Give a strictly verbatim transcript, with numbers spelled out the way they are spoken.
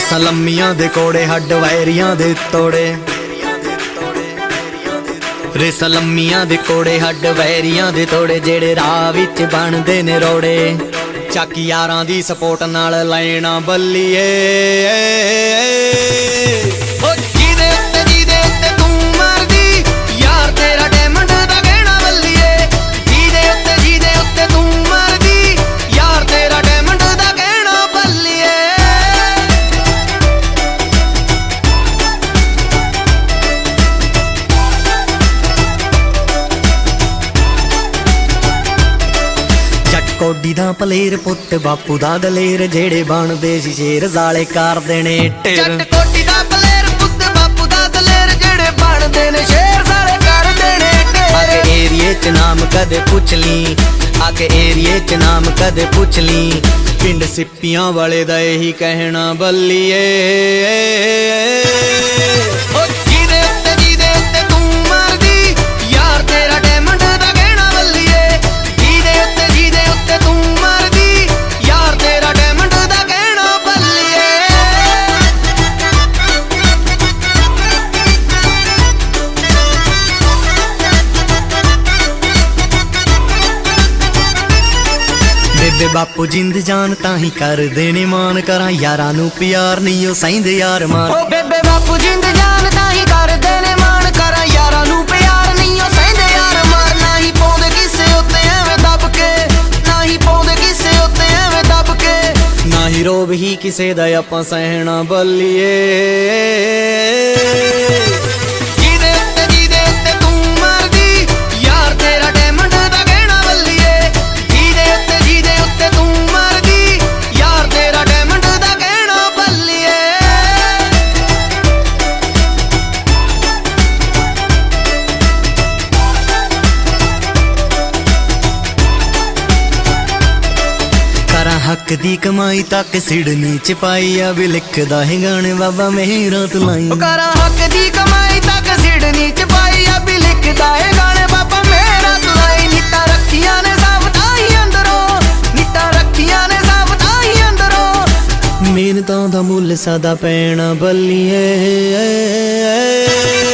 ਰੇਸਾਂ ਲੰਮੀਆਂ ਦੇ ਕੋੜੇ ਹੱਡ ਵੈਰੀਆਂ ਦੇ ਤੋੜੇ ਰੇਸਾਂ ਲੰਮੀਆਂ ਦੇ ਕੋੜੇ ਹੱਡ ਵੈਰੀਆਂ ਦੇ ਤੋੜੇ ਜਿਹੜੇ ਰਾਹ ਵਿੱਚ ਬਣਦੇ ਨੇ ਰੋੜੇ ਚੱਕ ਯਾਰਾਂ ਦੀ ਸਪੋਰਟ ਨਾਲ ਲੈਣਾ ਬੱਲੀਏ ਓ ਜਿਹਦੇ ਉੱਤੇ ਜਿਹਦੇ ਉੱਤੇ ਤੂੰ ਮਰਦੀ ਯਾਰ ਤੇਰਾ ਡਾਇਮੰਡ ਦਾ ਗਹਿਣਾ ਬੱਲੀਏ ਜਿਹਦੇ ਉੱਤੇ ਜਿਹਦੇ ਉੱਤੇ ਤੂੰ ਮਰਦੀ ਯਾਰ ਤੇਰਾ ਡਾਇਮੰਡ ਦਾ ਗਹਿਣਾ ਬੱਲੀਏ ਕੋਡੀ ਦਾ ਪਲੇਰ ਪੁੱਤ ਬਾਪੂ ਦਾ ਦਲੇਰ ਜਿਹੜੇ ਬਣਦੇ ਸੀ ਸ਼ੇਰ ਜ਼ਾਲੇ ਕਰਦੇ ਨੇ ਢੇਰ ਜੱਟ ਕੋਡੀ ਦਾ ਪਲੇਰ ਪੁੱਤ ਬਾਪੂ ਦਾ ਦਲੇਰ ਜਿਹੜੇ ਬਣਦੇ ਨੇ ਸ਼ੇਰ ਜ਼ਾਲੇ ਕਰਦੇ ਨੇ ਢੇਰ ਆਕੇ ਏਰੀਏ ਚ ਨਾਮ ਕਦੇ ਪੁੱਛ ਲਈ ਆਕੇ ਏਰੀਏ ਚ ਨਾਮ ਕਦੇ ਪੁੱਛ ਲਈ ਪਿੰਡ ਸਿੱਪੀਆਂ ਵਾਲੇ ਦਾ ਇਹੀ ਕਹਿਣਾ ਬੱਲੀਏ ਬੇਬੇ ਬਾਪੂ ਜਿੰਦ ਜਾਨ ਤਾਂ ਹੀ ਕਰਦੇ ਨੇ ਮਾਨ ਕਰਾਂ ਯਾਰਾਂ ਨੂੰ ਪਿਆਰ ਨਹੀਂ ਉਹ ਸਹਿੰਦੇ ਯਾਰ ਮਾਰ ਓ ਬੇਬੇ ਬਾਪੂ ਜਿੰਦ ਜਾਨ ਤਾਂ ਹੀ ਕਰਦੇ ਨੇ ਮਾਨ ਕਰਾਂ ਯਾਰਾਂ ਨੂੰ ਪਿਆਰ ਨਹੀਂ ਉਹ ਸਹਿੰਦੇ ਯਾਰ ਮਾਰ ਨਾ ਹੀ ਪਾਉਂਦੇ ਕਿਸੇ ਉੱਤੇ ਐਵੇਂ ਦੱਬ ਕੇ ਨਾ ਹੀ ਪਾਉਂਦੇ ਕਿਸੇ ਉੱਤੇ ਐਵੇਂ ਦੱਬ ਕੇ ਨਾ ਹੀ ਰੋਬ ਹੀ ਕਿਸੇ ਦਾ ਆਪਾਂ ਸਹਿਣਾ ਬੱਲੀਏ ਹੱਕ ਦੀ ਕਮਾਈ ਤੱਕ ਸਿਡਨੀ ਚ ਪਾਈ ਆ ਵੀ ਲਿਖਦਾ ਹੈ ਗਾਣੇ ਬਾਬਾ ਮੇਰਾ ਤੁਲਾਈ ਕਰਾਂ ਹੱਕ ਦੀ ਕਮਾਈ ਤੱਕ ਸਿਡਨੀ ਚ ਪਾਈ ਆ ਵੀ ਲਿਖਦਾ ਹੈ ਗਾਣੇ ਬਾਬਾ ਮੇਰਾ ਤੁਲਾਈ ਨੀਤਾਂ ਰੱਖੀਆਂ ਨੇ ਸਭ ਤਾਈ ਅੰਦਰੋਂ ਨੀਤਾਂ ਰੱਖੀਆਂ ਨੇ ਸਭ ਤਾਈ ਅੰਦਰੋਂ ਮਿਹਨਤਾਂ ਦਾ ਮੁੱਲ ਸਦਾ ਪੈਣਾ ਬੱਲੀਏ।